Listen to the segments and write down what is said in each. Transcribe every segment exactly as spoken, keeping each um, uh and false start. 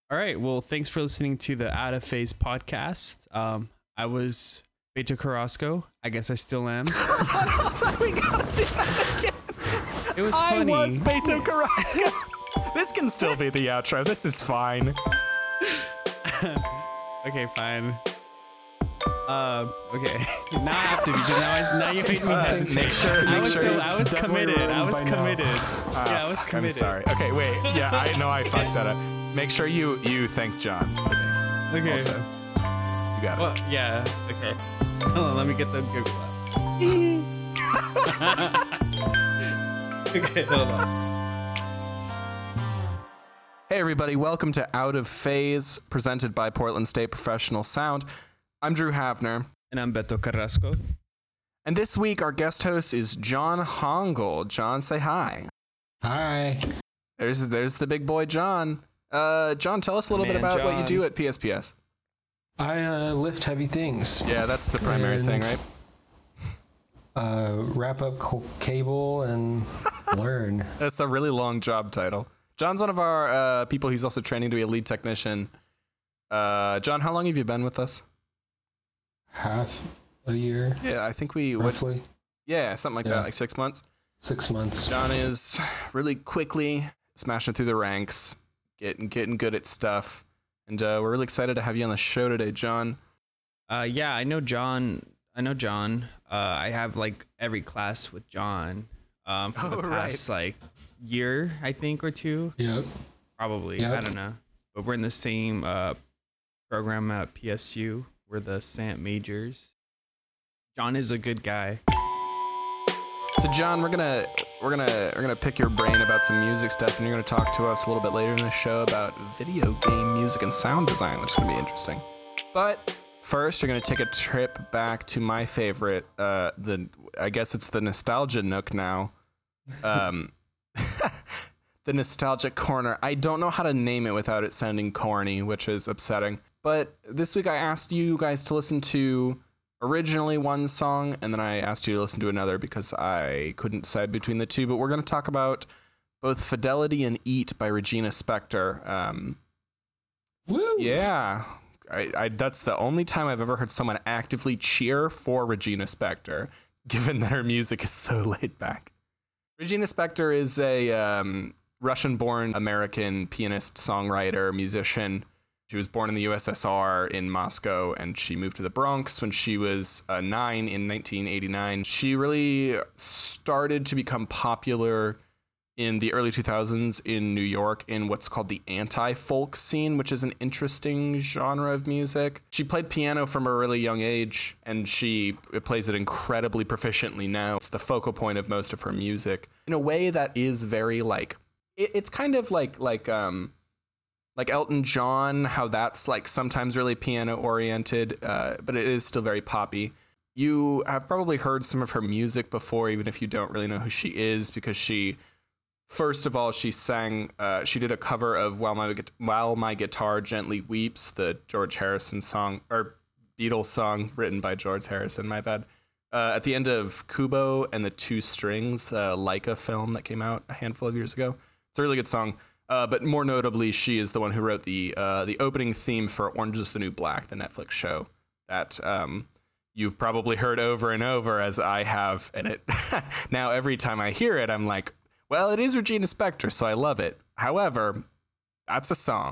All right. Well, thanks for listening to the Out of Phase podcast. Um, I was Beto Carrasco. I guess I still am. we gotta do that again. It was funny. I was Beto Carrasco. This can still be the outro. This is fine. Okay, fine. Um, okay. Now I have to because now I now you made me hesitate. Make sure. I Make was sure. so it's I was definitely committed. I ruined was by committed. now. Ah, Yeah, I was fuck, committed. I'm sorry. Okay, wait. Yeah, I know I fucked that up. Make sure you you thank John for me. Okay. Also, you got Well, it. yeah. Okay. Hold on. Let me get the good clap. Okay. Hold on. Hey everybody, welcome to Out of Phase, presented by Portland State Professional Sound. I'm Drew Havner. And I'm Beto Carrasco. And this week, our guest host is John Hongle. John, say hi. Hi. There's there's the big boy, John. Uh, John, tell us a little Man, bit about what you John. do at P S P S. I uh, lift heavy things. Yeah, that's the primary And, thing, right? Uh, wrap up co- cable and learn. That's a really long job title. John's one of our uh, people. He's also training to be a lead technician. Uh, John, how long have you been with us? Half a year, Yeah, I think we... What, roughly. yeah, something like Yeah. that, like six months. Six months. John is really quickly smashing through the ranks, getting getting good at stuff, and uh, we're really excited to have you on the show today, John. Uh, yeah, I know John. I know John. Uh, I have like every class with John. Um, for the Oh, past like year, I think, or two, Yep. probably. Yep. I don't know, but we're in the same uh program at P S U. We're the S A N T majors. John is a good guy. So, John, we're gonna we're gonna we're gonna pick your brain about some music stuff, and you're gonna talk to us a little bit later in the show about video game music and sound design, which is gonna be interesting. But first, you're gonna take a trip back to my favorite, uh, the I guess it's the nostalgia nook now. Um, the nostalgic corner. I don't know how to name it without it sounding corny, which is upsetting. But this week I asked you guys to listen to originally one song, and then I asked you to listen to another because I couldn't decide between the two. But we're going to talk about both Fidelity and Eat by Regina Spektor. Um, Woo! yeah, I, I, that's the only time I've ever heard someone actively cheer for Regina Spektor, given that her music is so laid back. Regina Spektor is a um, Russian-born American pianist, songwriter, musician. She was born in the U S S R in Moscow, and she moved to the Bronx when she was uh, nine in nineteen eighty-nine. She really started to become popular in the early two thousands in New York in what's called the anti-folk scene, which is an interesting genre of music. She played piano from a really young age, and she plays it incredibly proficiently now. It's the focal point of most of her music in a way that is very like, it, it's kind of like, like, um, like Elton John, how that's like sometimes really piano oriented, uh, but it is still very poppy. You have probably heard some of her music before, even if you don't really know who she is, because she, first of all, she sang, uh, she did a cover of While My, While My Guitar Gently Weeps, the George Harrison song, or Beatles song written by George Harrison, my bad. Uh, at the end of Kubo and the Two Strings, the Leica film that came out a handful of years ago. It's a really good song. Uh, but more notably, she is the one who wrote the uh, the opening theme for Orange is the New Black, the Netflix show that um, you've probably heard over and over, as I have. And it now every time I hear it, I'm like, well, it is Regina Spektor, so I love it. However, that's a song.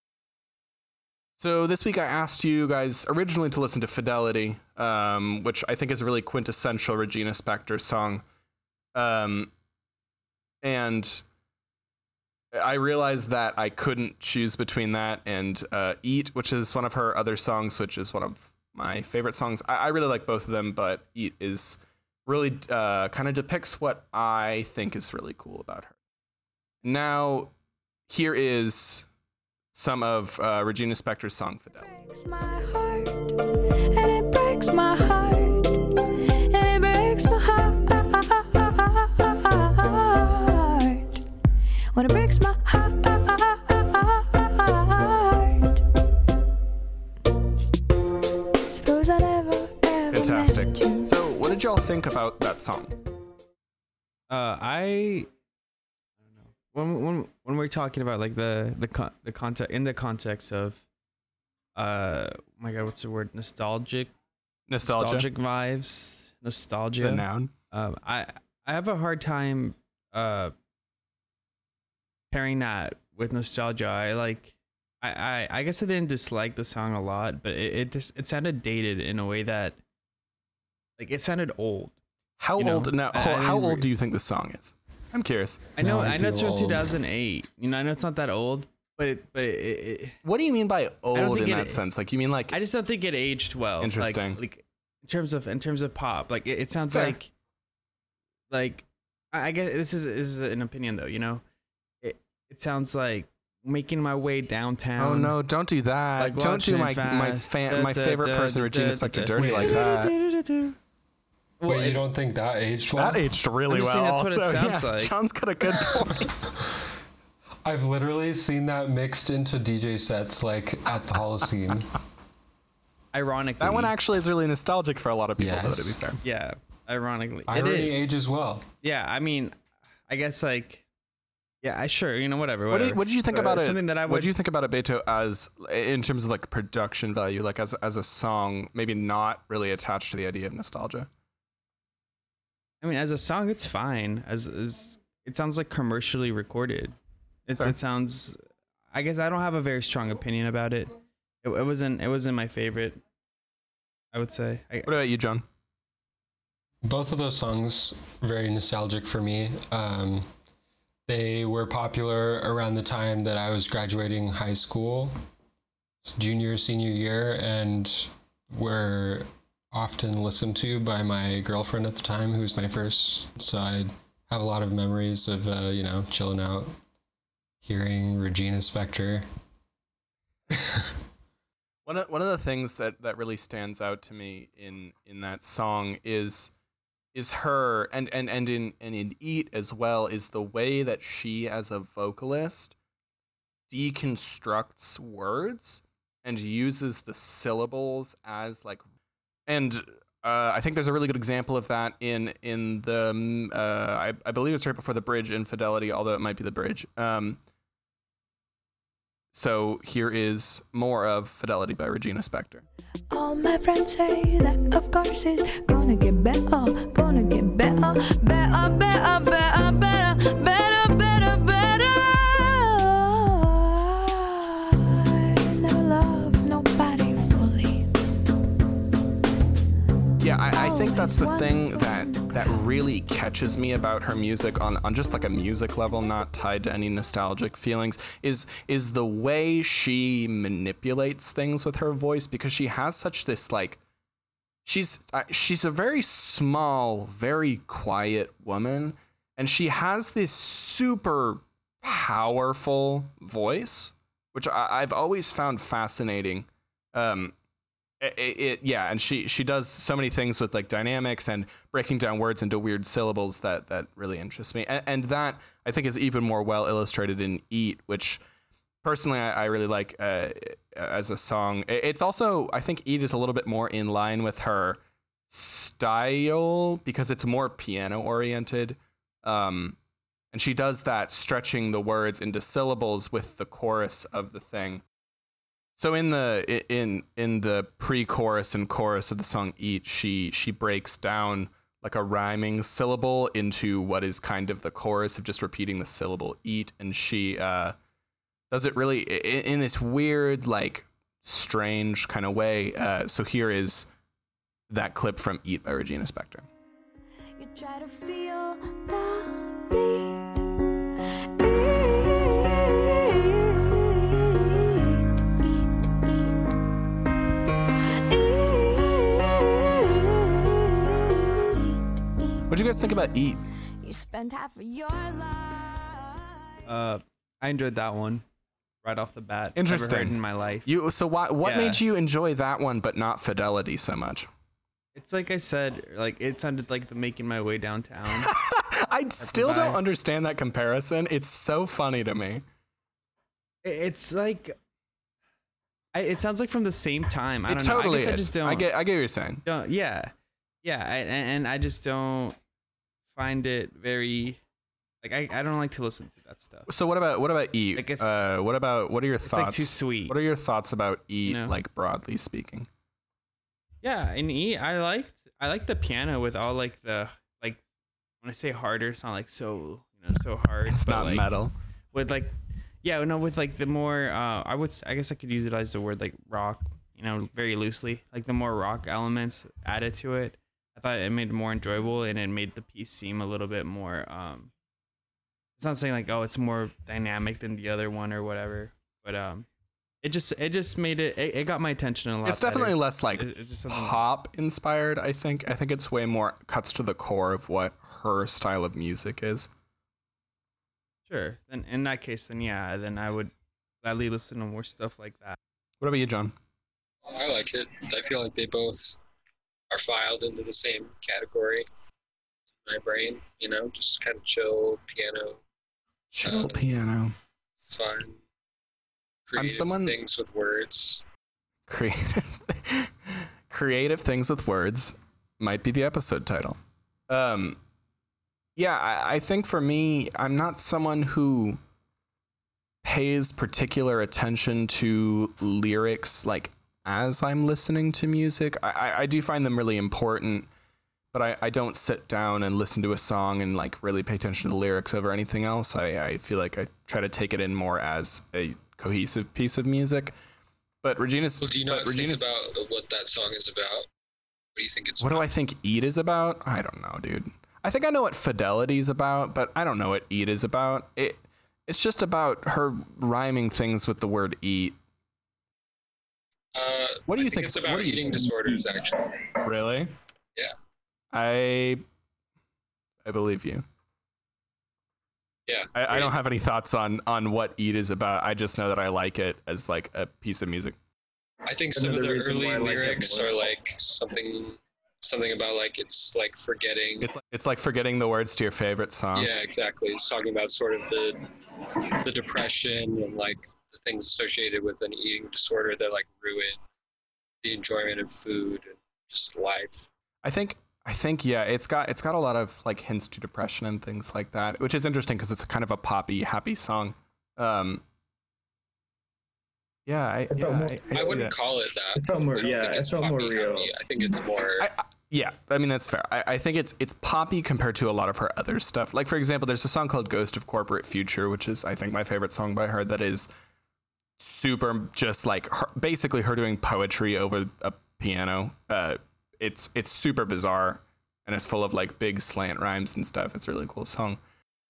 So this week I asked you guys originally to listen to Fidelity, um, which I think is a really quintessential Regina Spektor song. Um, and I realized that I couldn't choose between that and uh, Eat, which is one of her other songs, which is one of my favorite songs. I, I really like both of them, but Eat is really uh, kind of depicts what I think is really cool about her. Now, here is some of uh, Regina Spektor's song, Fidelity. Breaks my heart, and it breaks my heart, and it breaks my heart. When it breaks my heart, suppose I never ever Fantastic. met you. So, what did y'all think about that song? Uh, I, I don't know. When when when we're talking about like the the con- the context in the context of uh oh my god, what's the word? Nostalgic Nostalgia. nostalgic vibes, nostalgia. The noun. Um, I I have a hard time uh pairing that with nostalgia. I like I, I, I guess I didn't dislike the song a lot, but it it just it sounded dated in a way that like it sounded old. How You know, old now? I- I How, how didn't old re- do you think this song is? I'm curious. I know Now I I know it's feel from old. two thousand eight. You know, I know it's not that old, but it, but it, it, What do you mean by old think in it- that sense? Like you mean like I just don't think it aged well. Interesting. Like, like in terms of in terms of pop, like it, it sounds Fair. like like I I guess this is this is an opinion though. You know, it it sounds like making my way downtown. oh no, don't do that. Like don't do watching my my fast. fan, my Da, da, favorite da, person, da, Regina da, Spektor, da. dirty Wait. like that. Well, Wait, you it- don't think that aged well? That aged really I'm just well. saying that's what it also. sounds Yeah, like. John's got a good point. I've literally seen that mixed into D J sets like at the Holocene. Ironically, That one actually is really nostalgic for a lot of people, though, Yes. to be fair. yeah. Ironically, it Irony is. ages well. Yeah, I mean, I guess like, yeah, I sure, you know, whatever. What, do whatever. you, what did you think Uh, about it? Something that I What would. did you think about it, Beto, as in terms of like production value, like as as a song, maybe not really attached to the idea of nostalgia? I mean, as a song, it's fine. As as it sounds like commercially recorded. It's Fair. it sounds. I guess I don't have a very strong opinion about it. It, it wasn't. It wasn't my favorite. I would say. I, What about you, John? Both of those songs very nostalgic for me. Um, they were popular around the time that I was graduating high school, it's junior, senior year, and were often listened to by my girlfriend at the time, who was my first. So I have a lot of memories of, uh, you know, chilling out, hearing Regina Spektor. One of one of the things that, that really stands out to me in, in that song is is her and, and, and in and in Eat as well is the way that she as a vocalist deconstructs words and uses the syllables as like and uh, I think there's a really good example of that in in the um, uh, I, I believe it's right before the bridge, Infidelity, although it might be the bridge. Um, so here is more of Fidelity by Regina Spektor. All my friends say that of course it's gonna get better, gonna get better, better, better, better, better, better, better, better. I never loved nobody fully. Yeah, I, I think that's the thing that that really catches me about her music on, on just like a music level, not tied to any nostalgic feelings, is is the way she manipulates things with her voice, because she has such this like she's uh, she's a very small, very quiet woman, and she has this super powerful voice, which I, I've always found fascinating. Um, It, it yeah, and she she does so many things with like dynamics and breaking down words into weird syllables that that really interests me, and, and that I think is even more well illustrated in Eat, which personally I, I really like uh, as a song. It's also, I think Eat is a little bit more in line with her style because it's more piano oriented, um, and she does that stretching the words into syllables with the chorus of the thing. So in the in in the pre-chorus and chorus of the song Eat, she she breaks down like a rhyming syllable into what is kind of the chorus of just repeating the syllable Eat, and she uh, does it really in, in this weird, like strange kind of way. Uh, so here is that clip from Eat by Regina Spektor. You try to feel the beat. What do you guys think about Eat? You spend half of your life. Uh, I enjoyed that one right off the bat. Interesting. Never heard in my life. You so why what Yeah. made you enjoy that one but not Fidelity so much? It's like I said, like it sounded like the making my way downtown. I still don't vibe. understand that comparison. It's so funny to me. It- it's like, I, it sounds like from the same time. I It don't totally know. I guess I is. just don't. I get I get what you're saying. don't yeah, yeah, I, and, and I just don't find it very Like I, I don't like to listen to that stuff. So what about what about E? Like, it's- uh, what about what are your It's like thoughts? too sweet. What are your thoughts about E? No. Like broadly speaking. Yeah, in E, I liked I like the piano with all like the like when I say harder, it's not like so you know so hard. It's but, not like, metal. With like, yeah, no, with like the more uh, I would s- I guess I could utilize the word like rock, you know, very loosely. Like the more rock elements added to it, I thought it made it more enjoyable and it made the piece seem a little bit more. Um, it's not saying like oh it's more dynamic than the other one or whatever, but um, it just it just made it it, it got my attention a lot. It's definitely better. less like It- it's just something- pop inspired. I think. I think it's way more cuts to the core of what her style of music is. Sure. Then in that case, then yeah, then I would gladly listen to more stuff like that. What about you, John? I like it. I feel like they both are filed into the same category in my brain, you know, just kind of chill, piano, Chill Uh, piano. fun, creative someone- things with words. Creative, creative things with words might be the episode title. Um, yeah, I, I think for me, I'm not someone who pays particular attention to lyrics like as I'm listening to music. I, I, I do find them really important, but I, I don't sit down and listen to a song and like really pay attention to the lyrics over anything else. I, I feel like I try to take it in more as a cohesive piece of music. But Regina's. Well, do you but not think Regina's, about what that song is about? What do you think it's What do about? I think Eat is about? I don't know, dude. I think I know what Fidelity's about, but I don't know what Eat is about. It it's just about her rhyming things with the word eat. Uh, What do I you think think? it's what about do you eating think? disorders, actually. Really? Yeah. I I believe you. Yeah. I, I don't have any thoughts on on what Eat is about. I just know that I like it as like a piece of music. I think some of Another the reason early why I like that lyrics more. are like something, something about like it's like forgetting. It's like, it's like forgetting the words to your favorite song. Yeah, exactly. It's talking about sort of the the depression and like the things associated with an eating disorder that like ruin the enjoyment of food and just life. I think I think yeah, it's got it's got a lot of like hints to depression and things like that, which is interesting because it's kind of a poppy, happy song. Um, yeah, I, It felt yeah, more- I, I I see wouldn't that. call it that. It felt more, I don't yeah, think it it's felt more poppy real. happy. I think it's more. I, I, yeah, I mean that's fair. I, I think it's it's poppy compared to a lot of her other stuff. Like for example, there's a song called "Ghost of Corporate Future," which is I think my favorite song by her. That is super, just like her, basically her doing poetry over a piano. Uh, it's it's super bizarre and it's full of like big slant rhymes and stuff. It's a really cool song.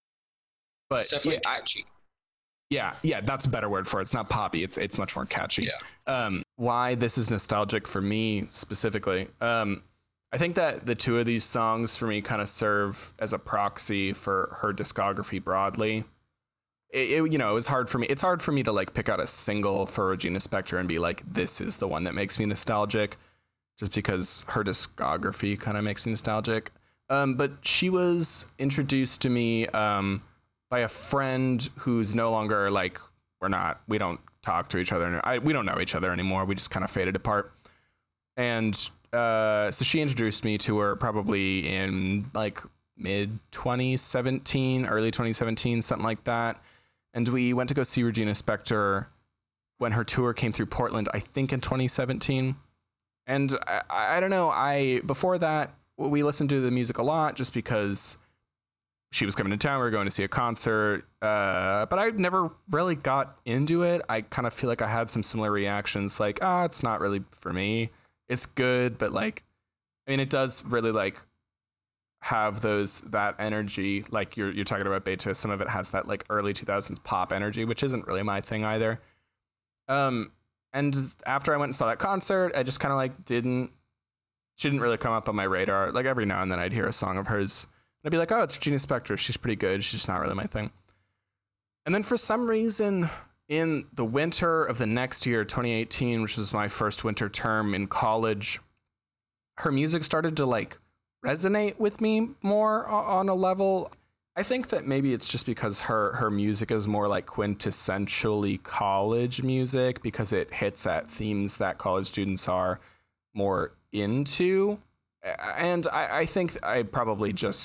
But It's definitely yeah, I- catchy. yeah, yeah, that's a better word for it. It's not poppy. It's it's much more catchy. Yeah. Um, why this is nostalgic for me specifically? Um, I think that the two of these songs for me kind of serve as a proxy for her discography broadly. It, it, you know, it was hard for me. It's hard for me to like pick out a single for Regina Spektor and be like, this is the one that makes me nostalgic, just because her discography kind of makes me nostalgic. Um, but she was introduced to me um, by a friend who's no longer like, we're not, we don't talk to each other. I, we don't know each other anymore. We just kind of faded apart. And uh, so she introduced me to her probably in like mid twenty seventeen, early twenty seventeen, something like that. And we went to go see Regina Spektor when her tour came through Portland, I think in twenty seventeen. And I, I don't know, I before that, we listened to the music a lot just because she was coming to town. We were going to see a concert, uh, but I never really got into it. I kind of feel like I had some similar reactions, like, ah, it's not really for me. It's good, but like, I mean, it does really like have those that energy, like you're you're talking about Beethoven. Some of it has that like early two thousands pop energy, which isn't really my thing either. Um, and after I went and saw that concert, I just kind of like didn't. She didn't really come up on my radar. Like every now and then, I'd hear a song of hers. I'd be like, oh, it's Regina Spektor. She's pretty good. She's just not really my thing. And then for some reason, in the winter of the next year, twenty eighteen, which was my first winter term in college, her music started to like resonate with me more on a level. I think that maybe it's just because her her music is more like quintessentially college music, because it hits at themes that college students are more into. And I, I think I probably just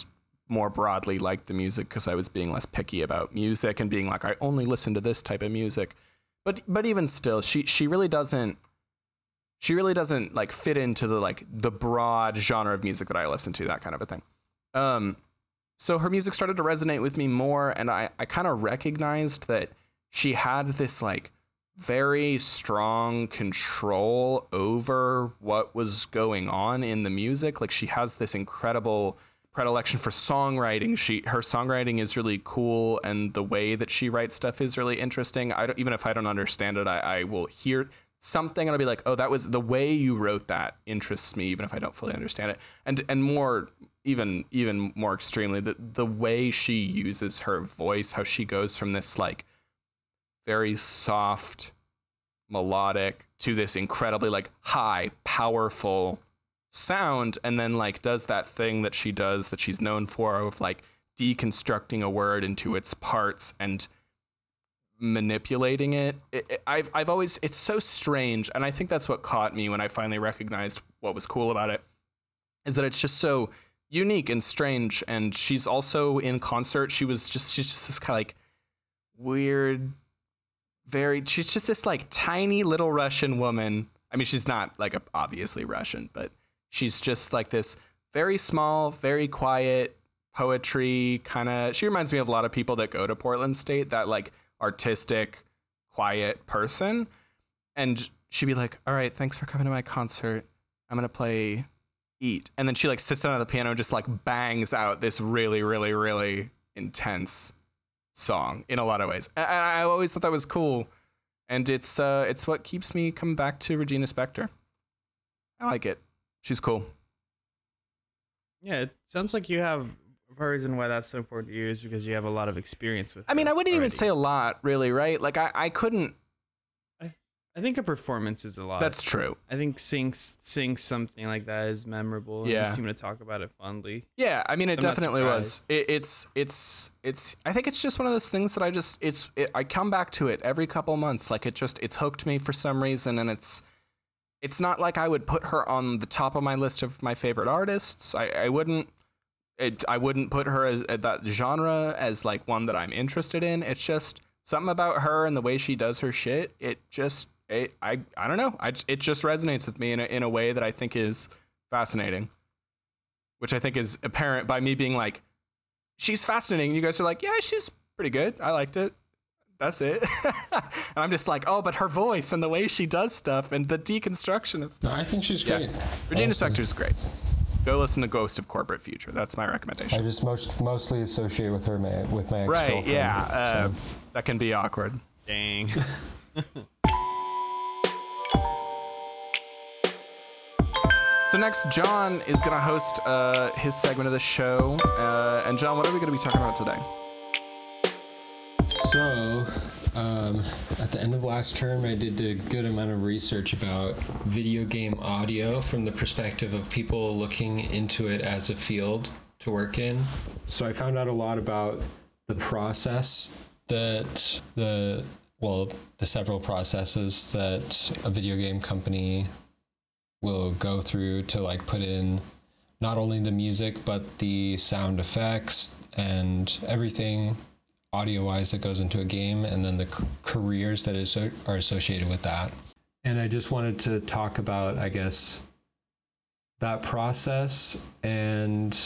more broadly liked the music because I was being less picky about music and being like, I only listen to this type of music. But but even still, she she really doesn't she really doesn't like fit into the like the broad genre of music that I listen to, that kind of a thing. Um, so her music started to resonate with me more, and I, I kind of recognized that she had this like very strong control over what was going on in the music. Like she has this incredible predilection for songwriting. She her songwriting is really cool, and the way that she writes stuff is really interesting. I don't, even if I don't understand it, I, I will hear something and I'll be like, oh, that was the way you wrote that interests me, even if I don't fully understand it. And and more even even more extremely, the the way she uses her voice, how she goes from this like very soft melodic to this incredibly like high powerful sound, and then like does that thing that she does that she's known for of like deconstructing a word into its parts and manipulating it. It, it I've I've always it's so strange, and I think that's what caught me when I finally recognized what was cool about it, is that it's just so unique and strange. And she's also in concert, she was just she's just this kind of like weird, very she's just this like tiny little Russian woman. I mean, she's not like a, obviously Russian, but she's just like this very small, very quiet poetry kind of. She reminds me of a lot of people that go to Portland State, that like artistic, quiet person. And she'd be like, all right, thanks for coming to my concert. I'm going to play Eat. And then she like sits down at the piano and just like bangs out this really, really, really intense song in a lot of ways. And I always thought that was cool. And it's uh, it's what keeps me coming back to Regina Spektor. I like it. She's cool. Yeah, it sounds like you have a reason why that's so important to you is because you have a lot of experience with. I mean, I wouldn't already. even say a lot, really, right? Like, I, I couldn't. I I think a performance is a lot. That's true. I think sing sing something like that is memorable. And Yeah. you seem to talk about it fondly. Yeah, I mean, it I'm not definitely was. surprised. It, it's, it's, it's. I think it's just one of those things that I just, it's, it, I come back to it every couple months. Like, it just, it's hooked me for some reason, and it's, it's not like I would put her on the top of my list of my favorite artists. I, I wouldn't, it, I wouldn't put her as at that genre as like one that I'm interested in. It's just something about her and the way she does her shit. It just, it, I, I don't know. I, j- it just resonates with me in a, in a way that I think is fascinating. Which I think is apparent by me being like, she's fascinating. You guys are like, yeah, she's pretty good. I liked it. That's it. And I'm just like, oh, but her voice and the way she does stuff and the deconstruction of No, stuff. I think she's Yeah. great. Regina Honestly. Spektor's great. Go listen to Ghost of Corporate Future. That's my I recommendation. just most mostly associate with her ma- with my Right, ex-girlfriend. yeah. Uh, so. That can be awkward. Dang. So next, John is going to host uh, his segment of the show. Uh, and John, what are we going to be talking about today? So, um, at the end of last term, I did a good amount of research about video game audio from the perspective of people looking into it as a field to work in. So I found out a lot about the process that the, well, the several processes that a video game company will go through to like put in not only the music, but the sound effects and everything audio-wise that goes into a game, and then the c- careers that is, are associated with that. And I just wanted to talk about, I guess, that process, and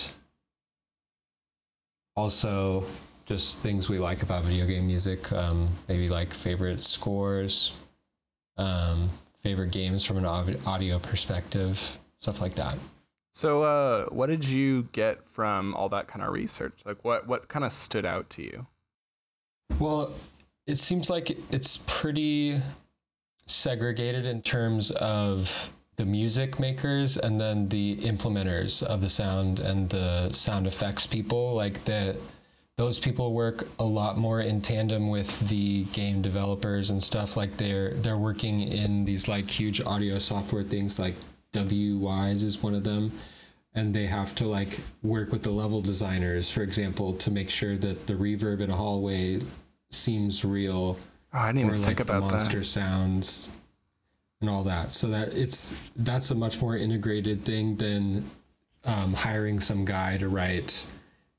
also just things we like about video game music, um, maybe like favorite scores, um, favorite games from an au- audio perspective, stuff like that. So uh, what did you get from all that kind of research? Like, what, what kind of stood out to you? Well, it seems like it's pretty segregated in terms of the music makers and then the implementers of the sound and the sound effects people. Like the those people work a lot more in tandem with the game developers and stuff. Like they're they're working in these like huge audio software things, like W Wise is one of them. And they have to like work with the level designers, for example, to make sure that the reverb in a hallway seems real. Oh, I didn't even or think like about the monster that. sounds and all that. So that it's that's a much more integrated thing than um, hiring some guy to write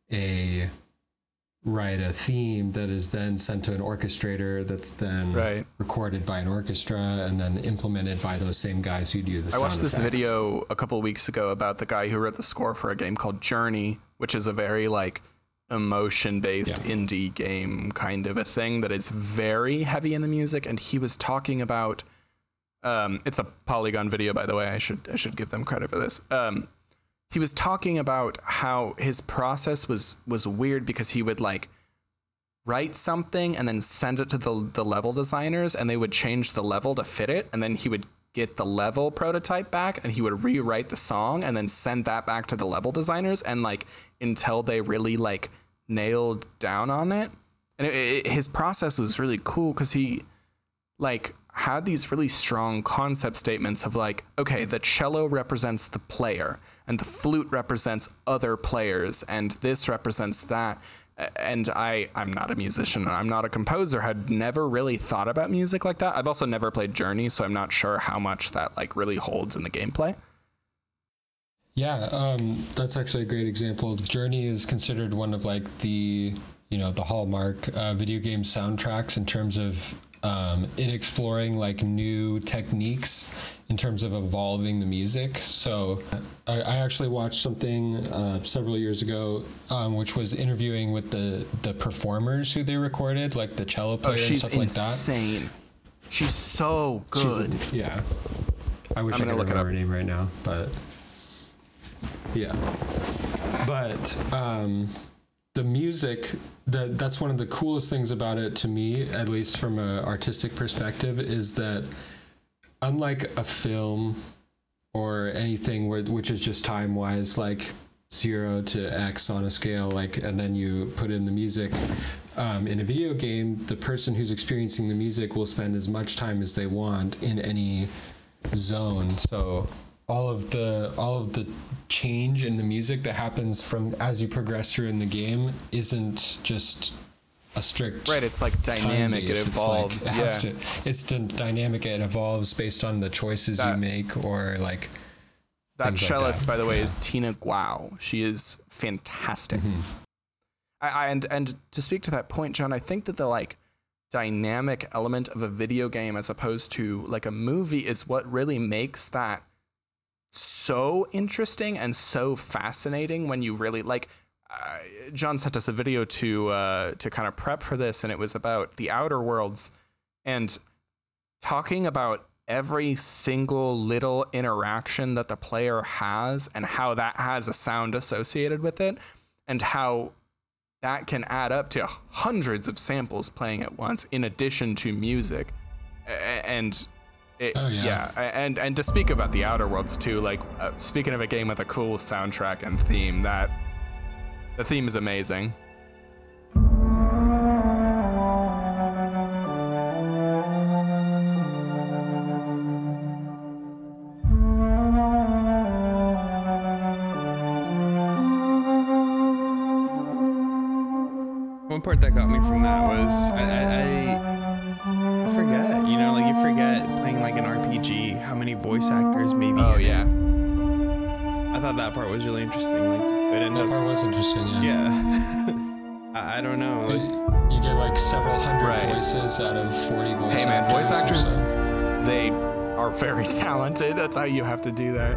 a write a theme that is then sent to an orchestrator that's then Right. recorded by an orchestra and then implemented by those same guys who do the I sound watched this effects. video a couple of weeks ago about the guy who wrote the score for a game called Journey, which is a very like emotion-based Yeah. indie game kind of a thing that is very heavy in the music. And he was talking about, um, it's a Polygon video, by the way. I should I should give them credit for this. Um, he was talking about how his process was was weird because he would like write something and then send it to the the level designers, and they would change the level to fit it, and then he would get the level prototype back and he would rewrite the song and then send that back to the level designers, and like until they really like nailed down on it. And it, it, his process was really cool because he like had these really strong concept statements of like, okay, the cello represents the player and the flute represents other players and this represents that. And I, I'm not a musician and I'm not a composer, had never really thought about music like that. I've also never played Journey, so I'm not sure how much that like really holds in the gameplay. Yeah, um, that's actually a great example. Journey is considered one of like the, you know, the hallmark uh, video game soundtracks in terms of um, it exploring like new techniques in terms of evolving the music. So I, I actually watched something uh, several years ago, um, which was interviewing with the, the performers who they recorded, like the cello player Oh, she's and stuff like that. insane. She's so good. She's, yeah. I wish I'm I gonna could look it remember up. her name right now, but yeah. But um, the music, that that's one of the coolest things about it to me, at least from an artistic perspective, is that unlike a film or anything where which is just time wise, like zero to X on a scale, like, and then you put in the music. Um, in a video game, the person who's experiencing the music will spend as much time as they want in any zone. So all of the all of the change in the music that happens from as you progress through in the game isn't just a strict Right, it's like dynamic, it time-based. evolves. It's like, it has yeah. to, it's the dynamic. It evolves based on the choices you That- make, or like That things like cellist, that. by the way, Yeah. is Tina Guo. She is fantastic. Mhm. I, I and and to speak to that point, John, I think that the like dynamic element of a video game as opposed to like a movie is what really makes that so interesting and so fascinating when you really like. Uh, John sent us a video to uh, to kind of prep for this, and it was about the Outer Worlds and talking about every single little interaction that the player has and how that has a sound associated with it, and how that can add up to hundreds of samples playing at once in addition to music. A- And it, Oh, yeah. yeah, a- and and to speak about the Outer Worlds too, like uh, speaking of a game with a cool soundtrack and theme, that the theme is amazing. One part that got me from that was I, I, I forget, you know, like you forget playing like an R P G how many voice actors maybe. Oh in it. yeah. I thought that part was really interesting. Like it ended That up, part was interesting. Yeah. yeah. I, I don't know. Like, It- you get like several hundred Right. voices out of forty voice Hey man, actors. voice or actors, so. they are very talented. That's how you have to do that.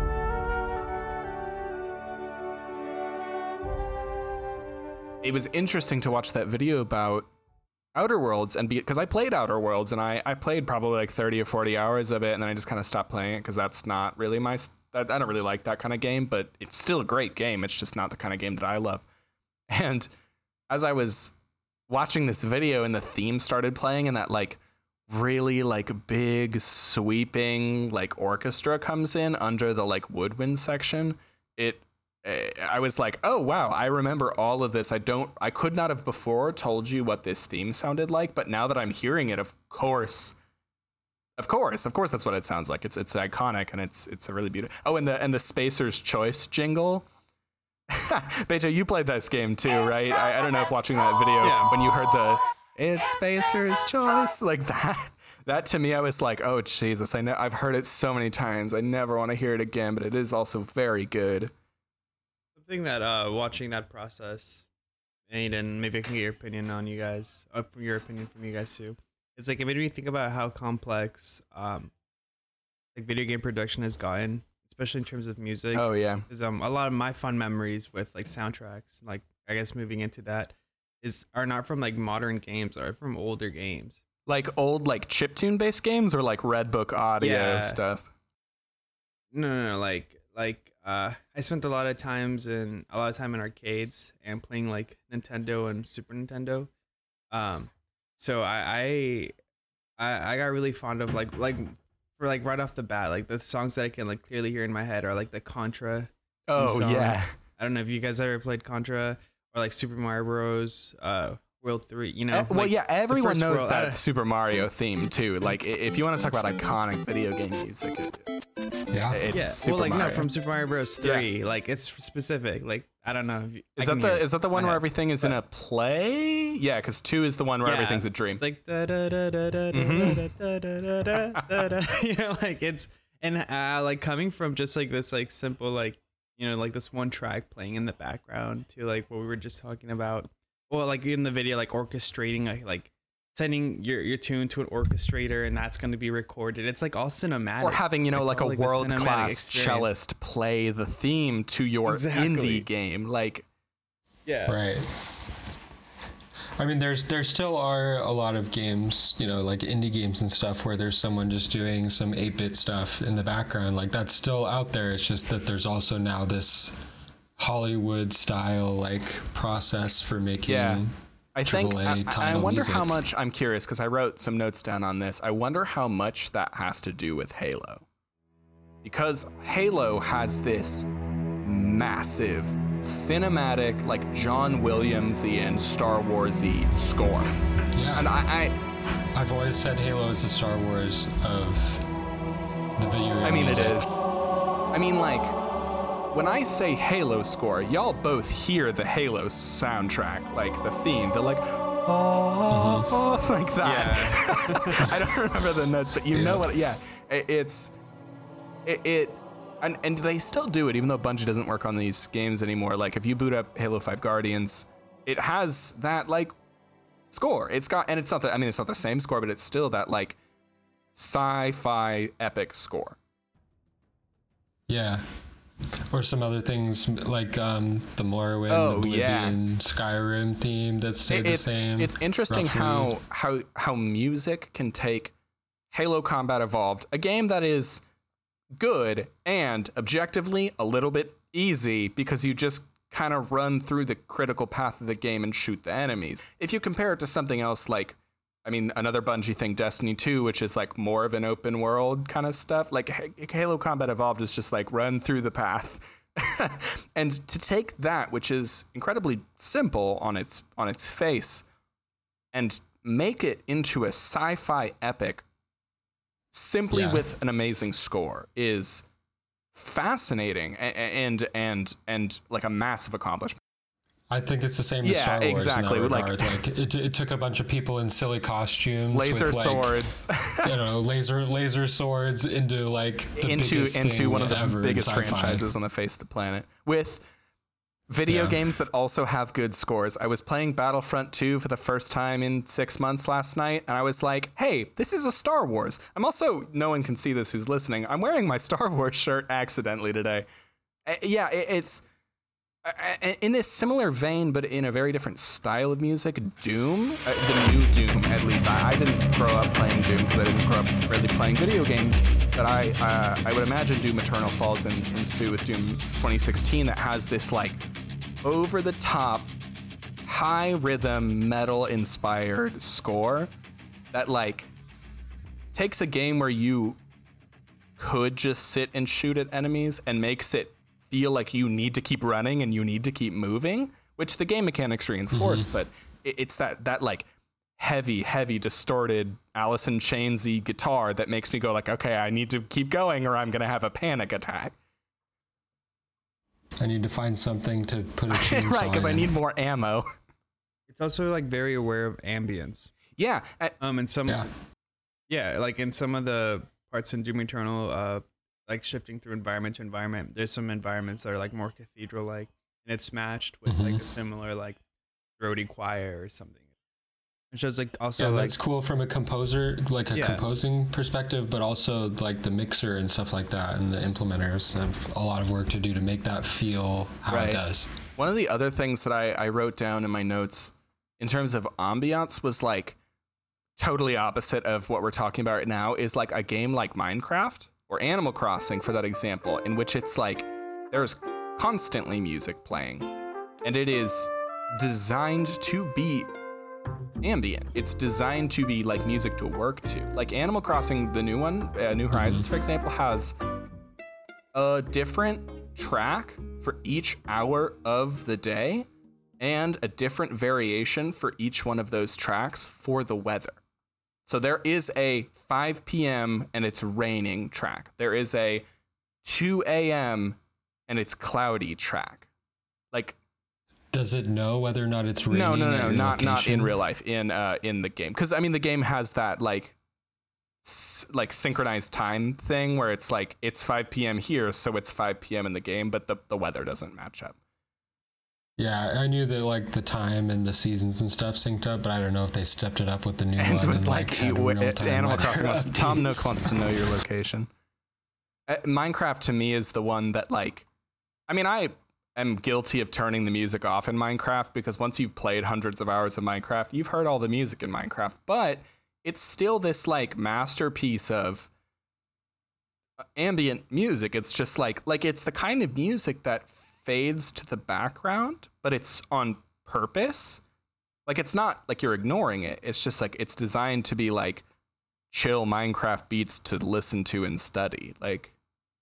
It was interesting to watch that video about Outer Worlds, and because I played Outer Worlds, and I, I played probably like thirty or forty hours of it, and then I just kind of stopped playing it because that's not really my, s- I I don't really like that kind of game, but it's still a great game. It's just not the kind of game that I love. And as I was watching this video and the theme started playing and that like really like big sweeping like orchestra comes in under the like woodwind section, it eh, I was like, oh wow, I remember all of this. I don't I could not have before told you what this theme sounded like, but now that I'm hearing it, of course of course of course that's what it sounds like. It's it's iconic, and it's it's a really beautiful. Oh, and the and the Spacer's Choice jingle. Beto, you played this game too, right? I, I don't know if watching that video, Yeah. when you heard the "It's Spacer's Choice" like that, that to me, I was like, oh Jesus, I know I've heard it so many times. I never want to hear it again, but it is also very good. something that uh, watching that process and maybe I can get your opinion on you guys, uh, from your opinion from you guys too. It's like it made me think about how complex um like video game production has gotten, especially in terms of music. Oh yeah. Because um a lot of my fun memories with like soundtracks, like I guess moving into that, is are not from like modern games, are from older games. Like old like chiptune based games or like Red Book audio Yeah. stuff. No, no, no, like like uh I spent a lot of times in a lot of time in arcades and playing like Nintendo and Super Nintendo. Um so I I I, I got really fond of like like for like right off the bat, like the songs that I can like clearly hear in my head are like the Contra. Oh song. yeah. I don't know if you guys ever played Contra or like Super Mario Bros. uh World three, you know. Uh, well, like, yeah, everyone first knows world- that uh, Super Mario theme too. Like, i- if you want to talk about iconic video game music, it, Yeah. it's yeah, Super well, like Mario. no, from Super Mario Bros. three, like it's specific. Like I don't know. If you, Is I that can the hear it is that the in one my where head. everything is in a play? Yeah, because two is the one where Yeah, everything's a dream. It's like da da da da da Mhm. da da da da da da. You know, like it's and uh, like coming from just like this like simple like you know like this one track playing in the background to like what we were just talking about. Well, like in the video, like orchestrating like like sending your your tune to an orchestrator and that's going to be recorded. It's like all cinematic. Or having, you know, It's like all, a like, the world cinematic class experience. cellist play the theme to your Exactly. indie game. Like, Yeah. Right. I mean, there's there still are a lot of games, you know, like indie games and stuff, where there's someone just doing some eight-bit stuff in the background. Like that's still out there. It's just that there's also now this Hollywood style like process for making. Yeah. I think triple A I, I title wonder how music. much. I'm curious because I wrote some notes down on this. I wonder how much that has to do with Halo, because Halo has this massive cinematic, like John Williams-y Star Wars-y score, Yeah. and I, I I've always said Halo is the Star Wars of the video game I mean, music. it is. I mean, like, when I say Halo score, y'all both hear the Halo soundtrack, like the theme. They're like, oh, like that. I don't remember the notes, but you Yeah. know what? Yeah, it, it's it, it and and they still do it, even though Bungie doesn't work on these games anymore. Like, if you boot up Halo five Guardians, it has that like score. It's got, and it's not the. I mean, it's not the same score, but it's still that like sci-fi epic score. Yeah. Or some other things like um, the Morrowind, Oh, Oblivion, Skyrim theme that stayed It- the it's, same. it's interesting roughly. how how how music can take Halo Combat Evolved, a game that is good and objectively a little bit easy because you just kind of run through the critical path of the game and shoot the enemies. If you compare it to something else like, I mean, another Bungie thing, Destiny two, which is like more of an open world kind of stuff. Like H- Halo Combat Evolved is just like run through the path. And to take that, which is incredibly simple on its on its face, and make it into a sci-fi epic simply Yeah. with an amazing score is fascinating and and and, and like a massive accomplishment. I think it's the same as Yeah, Star Wars exactly, in that like- regard. Like, it, it took a bunch of people in silly costumes, Laser with, like, swords. you know, laser laser swords into like the into biggest into thing one of the ever in biggest sci-fi. franchises on the face of the planet with video Yeah. games that also have good scores. I was playing Battlefront two for the first time in six months last night, and I was like, hey, this is a Star Wars. I'm also, no one can see this who's listening, I'm wearing my Star Wars shirt accidentally today. Uh, yeah, it, it's uh, uh, in this similar vein, but in a very different style of music. Doom, uh, the new Doom, at least. I, I didn't grow up playing Doom because I didn't grow up really playing video games. But I, uh, I would imagine Doom Eternal falls in, in suit with Doom twenty sixteen, that has this like over the top, high rhythm, metal inspired score that like takes a game where you could just sit and shoot at enemies and makes it feel like you need to keep running and you need to keep moving, which the game mechanics reinforce, but it, it's that that like heavy, heavy, distorted Alice in Chains-y guitar that makes me go like, okay, I need to keep going or I'm gonna have a panic attack. I need to find something to put a chainsaw Right, because I in. need more ammo. It's also like very aware of ambience. Yeah, uh, Um, and some, Yeah. yeah, like in some of the parts in Doom Eternal, uh, like shifting through environment to environment, there's some environments that are like more cathedral-like, and it's matched with like Mhm. a similar like throaty choir or something. It shows like also Yeah, like that's cool from a composer, like a Yeah. composing perspective, but also like the mixer and stuff like that, and the implementers have a lot of work to do to make that feel how Right. it does. One of the other things that I, I wrote down in my notes in terms of ambiance was like totally opposite of what we're talking about right now is like a game like Minecraft or Animal Crossing, for that example, in which it's like there's constantly music playing and it is designed to be ambient. It's designed to be like music to work to. Like Animal Crossing, the new one, uh, New Horizons, for example, has a different track for each hour of the day and a different variation for each one of those tracks for the weather. So there is a five p.m. and it's raining track. There is a two a.m. and it's cloudy track. Like, Does it know whether or not it's raining? no, no, no, at no, your not not in location? real life, in uh in the game. Because I mean, the game has that like s- like synchronized time thing where it's like it's five p.m. here, so it's five p.m. in the game, but the the weather doesn't match up. Yeah, I knew that like the time and the seasons and stuff synced up, but I don't know if they stepped it up with the new And one. with and, like, had w- real-time Animal weather Crossing, wants, Tom Nook updates. wants to know your location. Uh, Minecraft to me is the one that like, I mean, I am guilty of turning the music off in Minecraft because once you've played hundreds of hours of Minecraft, you've heard all the music in Minecraft, but it's still this like masterpiece of ambient music. It's just like, like it's the kind of music that fades to the background, but it's on purpose. Like it's not like you're ignoring it. It's just like it's designed to be like chill Minecraft beats to listen to and study. Like,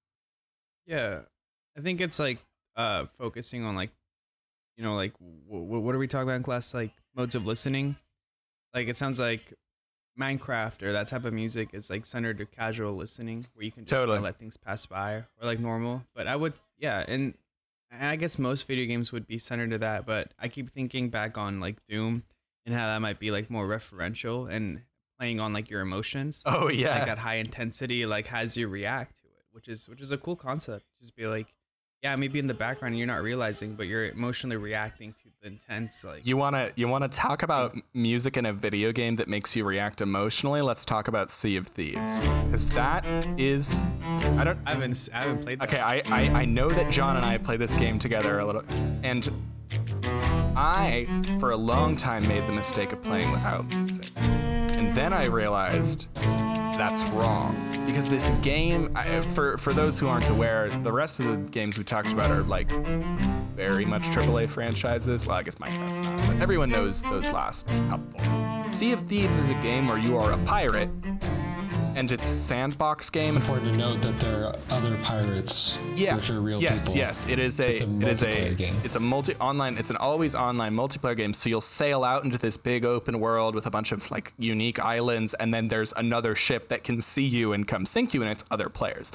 yeah, I think it's like uh focusing on like, you know, like w- w- what are we talking about in class? Like modes of listening. Like it sounds like Minecraft or that type of music is like centered to casual listening, where you can just Totally. kinda let things pass by or like normal. But I would, yeah, and and I guess most video games would be centered to that. But I keep thinking back on like Doom and how that might be like more referential and playing on like your emotions. oh yeah, Like at high intensity, like has you react to it, which is which is a cool concept. Just be like, yeah, maybe in the background and you're not realizing, but you're emotionally reacting to the intense like. you wanna you wanna talk about m- music in a video game that makes you react emotionally? Let's talk about Sea of Thieves, because that is, I don't. I haven't I haven't played that. Okay, I, I I know that John and I played this game together a little, and I for a long time made the mistake of playing without music, and then I realized that's wrong, because this game, I, for for those who aren't aware, the rest of the games we talked about are like very much triple A franchises. Well, I guess Minecraft's not, but everyone knows those last couple. Sea of Thieves is a game where you are a pirate, and it's a sandbox game. Important to note that there are other pirates, Yeah. which are real yes, people. yes. It is a. It's a it is a. multiplayer game. It's a multi online. It's an always online multiplayer game. So you'll sail out into this big open world with a bunch of like unique islands, and then there's another ship that can see you and come sink you, and it's other players.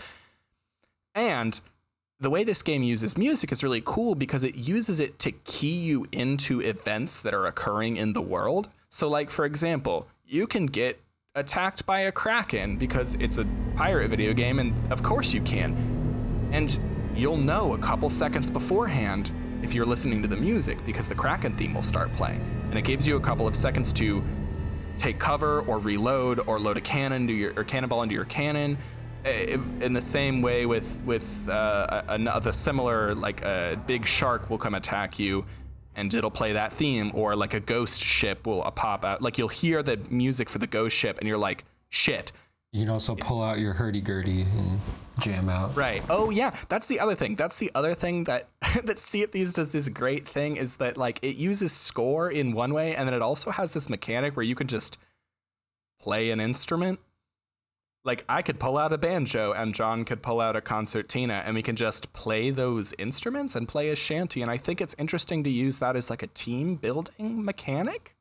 And the way this game uses music is really cool because it uses it to key you into events that are occurring in the world. So, like for example, you can get attacked by a kraken because it's a pirate video game, and of course you can. And you'll know a couple seconds beforehand if you're listening to the music, because the kraken theme will start playing, and it gives you a couple of seconds to take cover or reload or load a cannon into your or cannonball into your cannon. Eh, In the same way with with uh, another similar, like a big shark will come attack you, and it'll play that theme, or like a ghost ship will uh, pop out. Like you'll hear the music for the ghost ship, and you're like, shit. You can also pull out your hurdy-gurdy and jam out. Right. Oh yeah, that's the other thing. That's the other thing that that Sea of Thieves does this great thing is that like it uses score in one way, and then it also has this mechanic where you can just play an instrument. Like I could pull out a banjo and John could pull out a concertina, and we can just play those instruments and play a shanty. And I think it's interesting to use that as like a team building mechanic.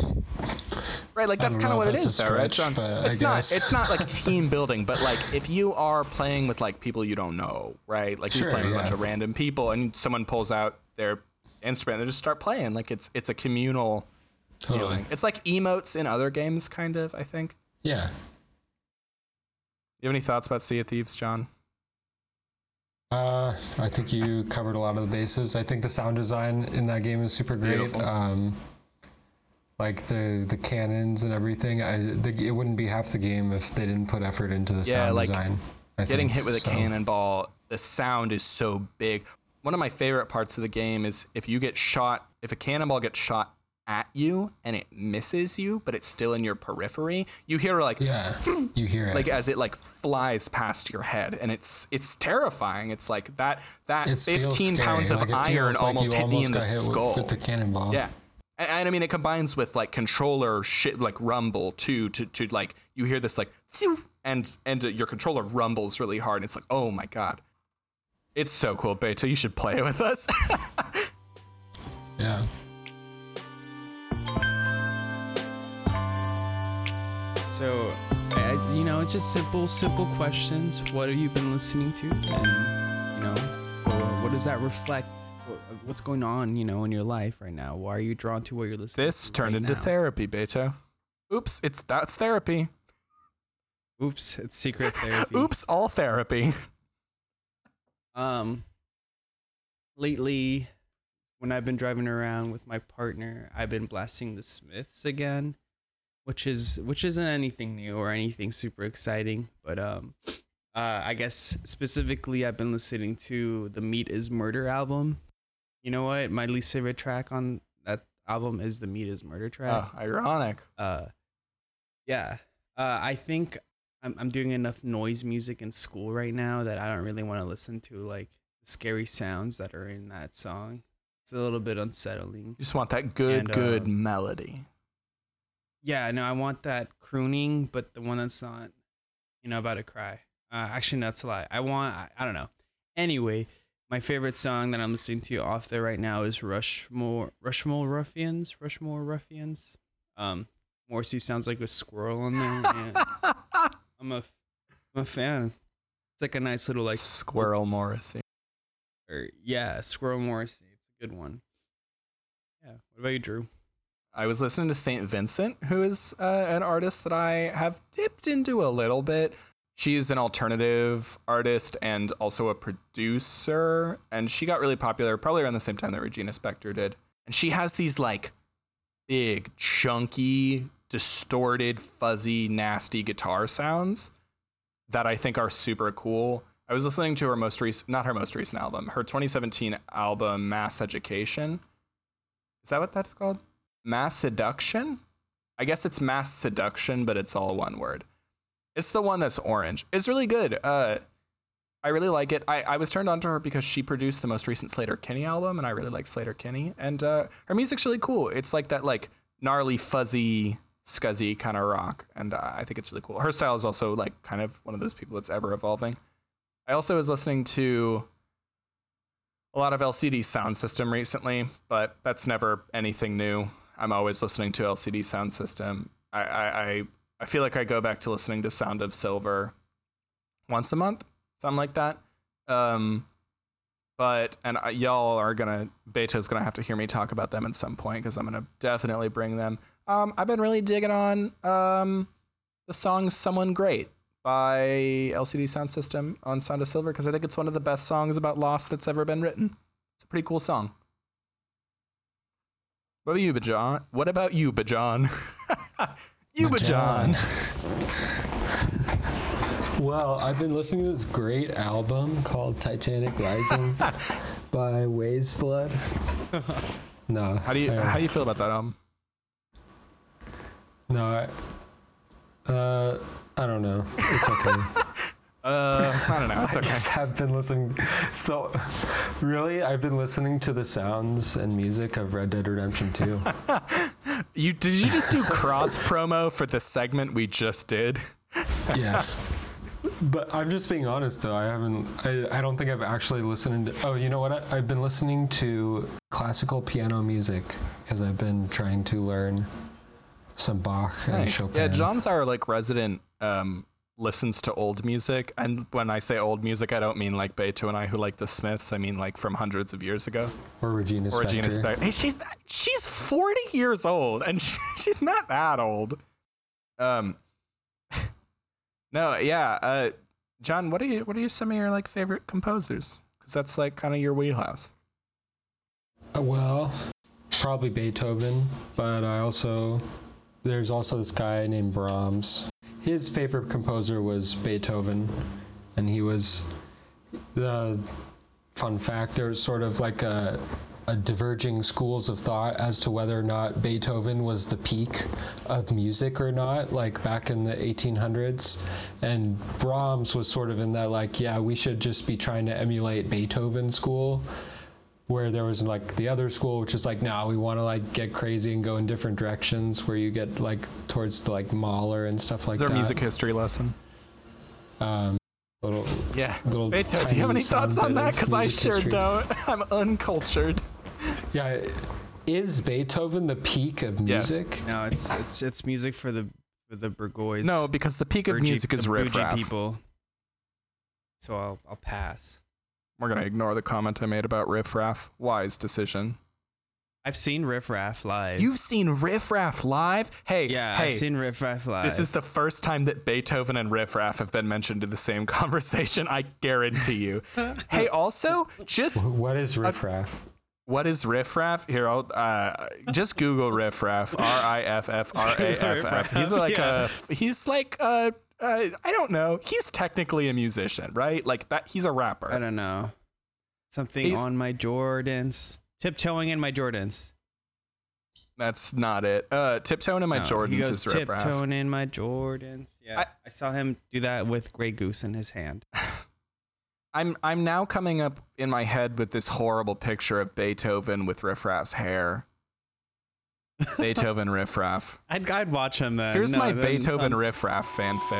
Right, like I that's don't kind of know what if it that's is, a though, right, stretch, John? but I It's not. guess. It's not like team building, but like if you are playing with like people you don't know, right? Like Sure, you're playing with a bunch yeah. of random people, and someone pulls out their instrument, and they just start playing. Like it's it's a communal Totally. feeling. It's like emotes in other games, kind of. I think. Yeah. You have any thoughts about Sea of Thieves, John? Um, Yeah, I think you covered a lot of the bases. I think the sound design in that game is super It's great. beautiful. Um, like the the cannons and everything. I, the, it wouldn't be half the game if they didn't put effort into the Yeah, sound like, design. I Getting think. hit with a So, cannonball, the sound is so big. One of my favorite parts of the game is if you get shot, if a cannonball gets shot at you and it misses you, but it's still in your periphery, you hear like, Yeah, you hear it. like as it like flies past your head, and it's it's terrifying. It's like that that It feels fifteen scary. pounds of Like, it iron feels like almost you hit me in the got hit with- skull. with the cannonball. Yeah. And, and I mean, it combines with like controller shit, like rumble too, to, to like, you hear this like, and, and uh, your controller rumbles really hard. And it's like, oh my God. It's so cool, Beto. You should play it with us. Yeah. So, I, you know, it's just simple, simple questions. What have you been listening to? And, you know, what, what does that reflect? What, what's going on, you know, in your life right now? Why are you drawn to what you're listening This to? turned right into now? therapy, Beto. Oops, it's that's therapy. Oops, it's secret therapy. Oops, all therapy. Um, lately, when I've been driving around with my partner, I've been blasting the Smiths again, which is which isn't anything new or anything super exciting, but um, uh, I guess specifically I've been listening to the Meat Is Murder album. You know what? My least favorite track on that album is the Meat Is Murder track. Oh, ironic. Uh, yeah. Uh, I think I'm I'm doing enough noise music in school right now that I don't really want to listen to like the scary sounds that are in that song. It's a little bit unsettling. You just want that good, And, good um, melody. Yeah, no, I want that crooning, but the one that's not, you know, about to cry. Uh, actually, no, that's a lie. I want, I, I don't know. Anyway, my favorite song that I'm listening to off there right now is Rushmore, Rushmore Ruffians, Rushmore Ruffians. Um, Morrissey sounds like a squirrel on there. And I'm a, I'm a fan. It's like a nice little like Squirrel Morrissey. or yeah, Squirrel Morrissey. It's a good one. Yeah. What about you, Drew? I was listening to Saint Vincent, who is uh, an artist that I have dipped into a little bit. She's an alternative artist and also a producer, and she got really popular probably around the same time that Regina Spektor did. And she has these like big, chunky, distorted, fuzzy, nasty guitar sounds that I think are super cool. I was listening to her most recent, not her most recent album, her twenty seventeen album, Mass Education. Is that what that's called? Mass Seduction? I guess it's Mass Seduction, but it's all one word. It's the one that's orange. It's really good. Uh, I really like it. I, I was turned on to her because she produced the most recent Slater Kinney album, and I really like Slater Kinney. And uh, her music's really cool. It's like that like gnarly, fuzzy, scuzzy kind of rock, and uh, I think it's really cool. Her style is also like kind of one of those people that's ever evolving. I also was listening to a lot of L C D Sound System recently, but that's never anything new. I'm always listening to L C D Sound System. I, I, I, I feel like I go back to listening to Sound of Silver once a month, something like that. Um, but, and uh, y'all are gonna, Beto's gonna have to hear me talk about them at some point, because I'm gonna definitely bring them. Um, I've been really digging on um, the song Someone Great by L C D Sound System on Sound of Silver, because I think it's one of the best songs about loss that's ever been written. It's a pretty cool song. What about you, Bajan? What about you, Bajan? you, Bajan. Well, I've been listening to this great album called Titanic Rising by Waves Blood. No. How do you I- how do you feel about that album? No, I, uh, I don't know. It's okay. Uh, I don't know. It's I okay. just have been listening. So, really, I've been listening to the sounds and music of Red Dead Redemption two. You did you just do cross promo for the segment we just did? Yes. But I'm just being honest, though. I haven't. I, I don't think I've actually listened to. Oh, you know what? I, I've been listening to classical piano music because I've been trying to learn some Bach and Nice. Chopin. Yeah, John's our like resident um listens to old music, and when I say old music, I don't mean like Beto and I who like the Smiths. I mean like from hundreds of years ago. Or Regina Or Regina Spektor. Spektor. Hey, she's not, she's forty years old, and she, she's not that old. Um. No, yeah. Uh, John, what are you? What are you, some of your like favorite composers? Because that's like kind of your wheelhouse. Uh, Well, probably Beethoven, but I also there's also this guy named Brahms. His favorite composer was Beethoven, and he was the fun fact. There's sort of like a a diverging schools of thought as to whether or not Beethoven was the peak of music or not, like back in the eighteen hundreds. And Brahms was sort of in that, like, yeah, we should just be trying to emulate Beethoven school, where there was like the other school, which is like, no, we want to like get crazy and go in different directions, where you get like towards the like Mahler and stuff like Is there that. a music history lesson? Um, little, Yeah. little Beethoven, do you have tiny any thoughts on bit that? of Because I music sure history. don't. I'm uncultured. Yeah, is Beethoven the peak of Yes. music? No, it's it's it's music for the for the burgoys. No, because the peak of Burgee- music is the riff bougie raff. people. So I'll I'll pass. We're gonna ignore the comment I made about riff raff. Wise decision. I've seen Riff Raff live. You've seen riff raff live? Hey, yeah, hey. I've seen Riff Raff live. This is the first time that Beethoven and riff raff have been mentioned in the same conversation. I guarantee you. Hey, also, just What is riff raff? what is riff raff? Here, I'll uh, just Google riff raff. R I F F R A F F. He's like Yeah. a. He's like a. Uh, I don't know. He's technically a musician, right? Like that. He's a rapper. I don't know. Something He's- on my Jordans. Tiptoeing in my Jordans. That's not it. Uh, tiptoeing in my No, Jordans he goes is riff raff. tiptoeing in my Jordans. Yeah, I- I, saw him do that with Grey Goose in his hand. I'm I'm now coming up in my head with this horrible picture of Beethoven with Riff Raff's hair. Beethoven Riff Raff. I'd I'd watch him then. Here's No, my that Beethoven sounds- Riff Raff fanfic.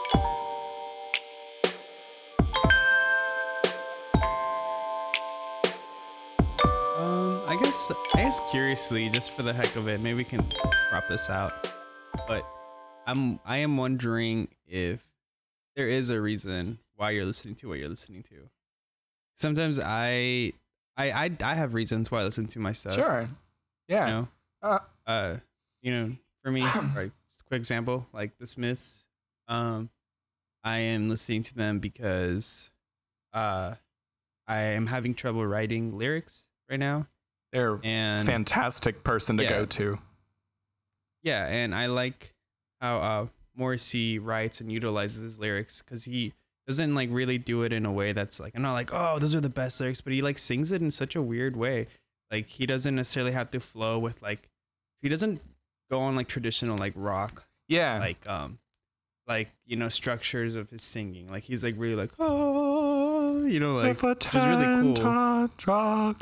Um, I guess I guess curiously, just for the heck of it, maybe we can crop this out. But I'm I am wondering if there is a reason why you're listening to what you're listening to. Sometimes I I I, I have reasons why I listen to my stuff. Sure. Yeah. You know, Uh, uh, you know, for me, right, just a quick example, like the Smiths. Um, I am listening to them because, uh, I am having trouble writing lyrics right now, they're and fantastic person to Yeah. go to. yeah, and I like how uh Morrissey writes and utilizes his lyrics because he doesn't like really do it in a way that's like, I'm not like, oh, those are the best lyrics, but he like sings it in such a weird way. Like he doesn't necessarily have to flow with like, he doesn't go on like traditional like rock Yeah. like um like you know structures of his singing. Like he's like really like, oh, you know, like, which is really cool. Drug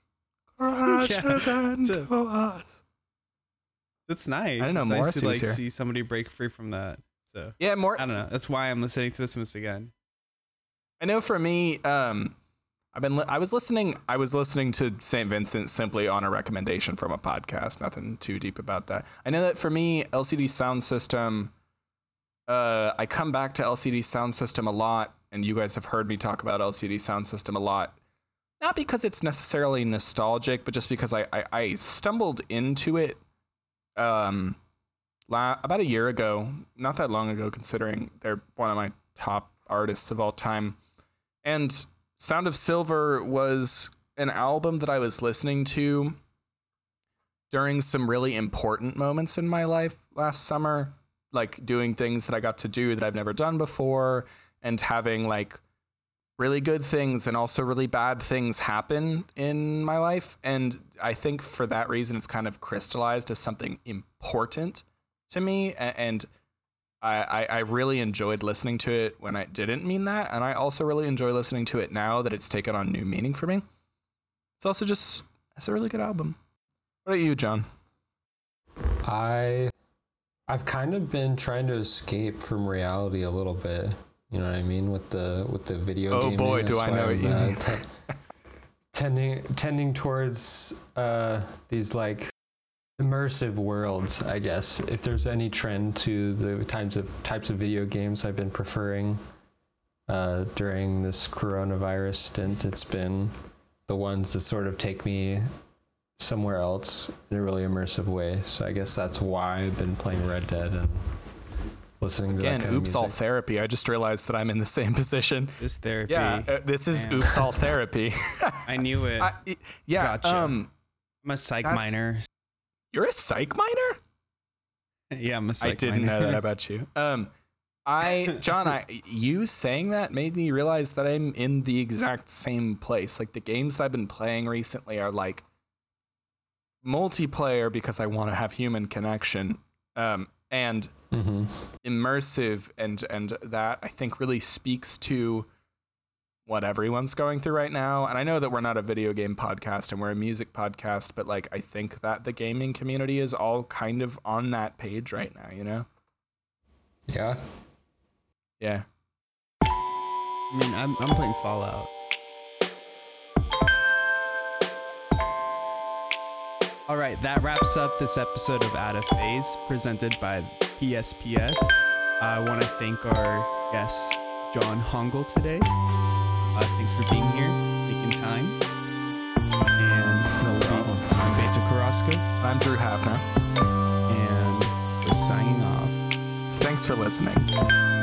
crashes into us. That's nice. I didn't know It's nice Morrissey to was like here. see somebody break free from that. So Yeah, more. I don't know. That's why I'm listening to the Smiths again. I know for me, um, I've been. Li- I was listening. I was listening to Saint Vincent simply on a recommendation from a podcast. Nothing too deep about that. I know that for me, L C D Sound System. Uh, I come back to L C D Sound System a lot, and you guys have heard me talk about L C D Sound System a lot. Not because it's necessarily nostalgic, but just because I I, I stumbled into it. Um, la- about a year ago, not that long ago, considering they're one of my top artists of all time. And Sound of Silver was an album that I was listening to during some really important moments in my life last summer, like doing things that I got to do that I've never done before, and having like really good things and also really bad things happen in my life. And I think for that reason, it's kind of crystallized as something important to me. A- And I, I, I really enjoyed listening to it when I didn't mean that. And I also really enjoy listening to it now that it's taken on new meaning for me. It's also just, it's a really good album. What about you, John? I I've kind of been trying to escape from reality a little bit. You know what I mean, with the with the video Oh gaming. boy, do That's I why know what I'm, you uh, mean. te- tending tending towards uh, these like immersive worlds, I guess. If there's any trend to the types of types of video games I've been preferring uh, during this coronavirus stint, it's been the ones that sort of take me somewhere else in a really immersive way. So I guess that's why I've been playing Red Dead and listening to Again, that kind oops, of all music. therapy. I just realized that I'm in the same position. This therapy. Yeah, uh, this is Damn. oops, all therapy. I knew it. I, it- yeah, Gotcha. um, I'm a psych that's- minor. you're a psych minor? Yeah, I'm a psych I didn't minor. know that about you. Um, I, John, I, you saying that made me realize that I'm in the exact same place. Like the games that I've been playing recently are like multiplayer because I want to have human connection, um, and Mm-hmm. immersive, and and that I think really speaks to what everyone's going through right now. And I know that we're not a video game podcast and we're a music podcast, but like I think that the gaming community is all kind of on that page right now, you know? Yeah. Yeah. I mean, I'm I'm playing Fallout. All right, that wraps up this episode of Out of Phase, presented by P S P S. I want to thank our guest, John Hongel, today. Uh, thanks for being here, making time. And No problem. I'm Beta Carrasco, I'm Drew Havner. and we're signing off. Thanks for listening.